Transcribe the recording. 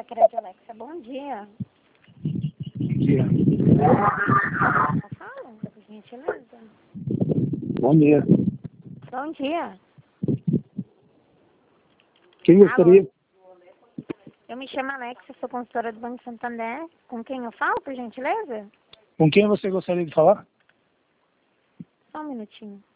Sacred Alexa, bom dia. Bom dia. Fala, por gentileza. Bom dia. Bom dia. Quem gostaria? Eu me chamo Alexa, sou consultora do Banco Santander. Com quem eu falo, por gentileza? Com quem você gostaria de falar? Só um minutinho.